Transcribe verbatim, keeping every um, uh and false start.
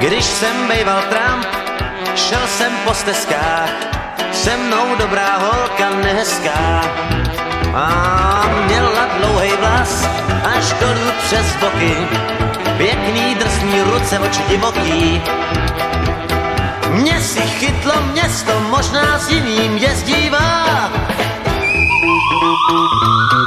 Když jsem bejval Trump, šel jsem po stezkách, se mnou dobrá holka nehezká. A měla dlouhej vlas až dolů přes boky, pěkný drsný ruce, oči divoký. Mě si chytlo město, možná s jiným jezdí